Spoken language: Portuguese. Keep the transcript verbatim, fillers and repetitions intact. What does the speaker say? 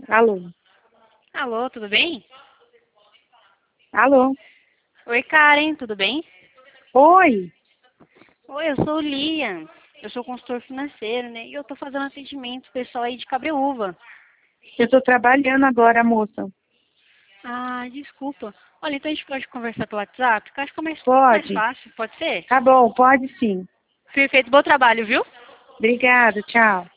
Alô? Alô, tudo bem? Alô? Oi, Karen, tudo bem? Oi? Oi, eu sou o Liam. Eu sou consultor financeiro, né? E eu tô fazendo atendimento pessoal aí de Cabreúva. Eu estou trabalhando agora, moça. Ah, desculpa. Olha, então a gente pode conversar pelo WhatsApp? Que eu acho que é mais, mais Pode? fácil, pode ser? Tá bom, pode sim. Perfeito, bom trabalho, viu? Obrigada, tchau.